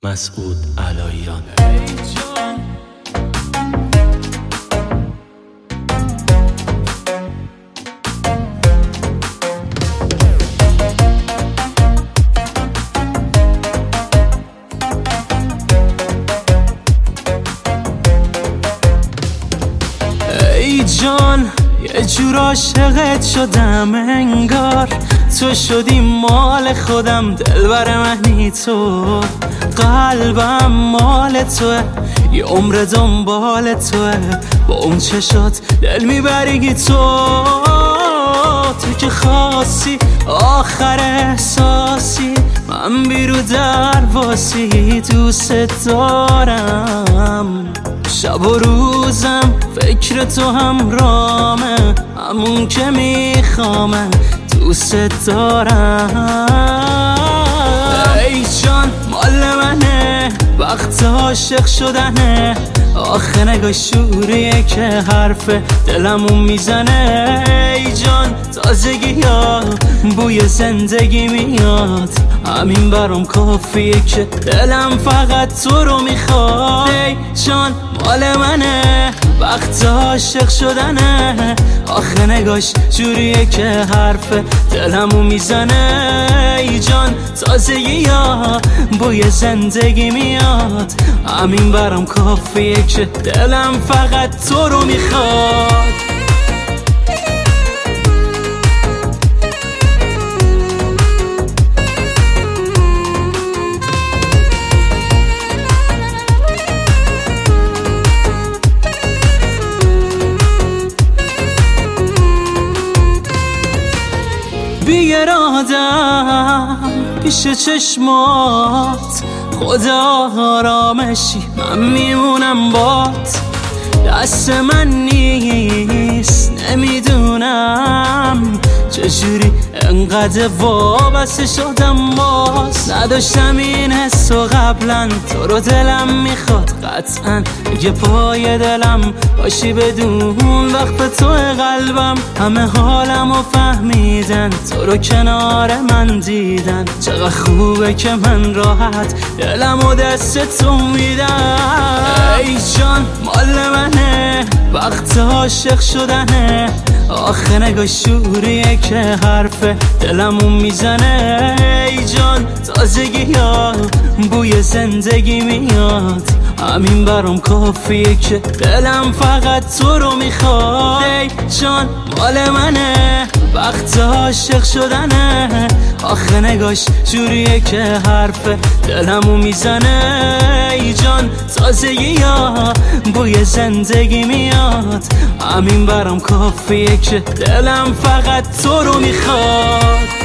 مسعود علاییان. ای جان یه جور عاشقت شدم انگار تو شدی مال خودم، دلبر منی تو، قلبم مال توه، یه عمر دنبال توه، با اون چشات دل میبرگی تو که خاصی آخر احساسی، من بیرو درواسی دوست دارم، شب و روزم فکر تو همرامه، همون که میخوامه دوست دارم. ای جان مال منه وقت عاشق شدنه، آخه نگاه شوریه که حرف دلمون میزنه. ای جان تازگی ها بوی زندگی میاد، همین برام کافیه که دلم فقط تو رو میخواد. ای جان مال منه وقت عاشق شدنه، آخه نگاش جوریه که حرف دلمون میزنه. ای جان تازگی ها بوی زندگی میاد، همین برام کافیه که دلم فقط تو رو میخواد. بی ارادم پیش چشمات، خدا آرامشی من میمونم بات، دست من نیست نمیدونم چجوری انقدر وابسته شدم، باز نداشتم این حسو قبلا، تو رو دلم میخواد قطعا اگه پای دلم باشی، بدون وقت تو قلبم همه حالمو فهمیدن، تو رو کنار من دیدن، چقدر خوبه که من راحت دلمو دست تو میدم. ای جان مال منه وقت عاشق شدنه، آخه نگاه شوریه که حرف دلمون میزنه. ای جان تازگی ها بوی زندگی میاد، همین برام کافیه که دلم فقط تو رو میخواد. ای جان مال منه وقت عاشق شدنه، آخه نگاش جوریه که حرف دلمو میزنه. ای جان تازگی ها بوی زندگی میاد، همین برام کافیه که دلم فقط تو رو میخواد.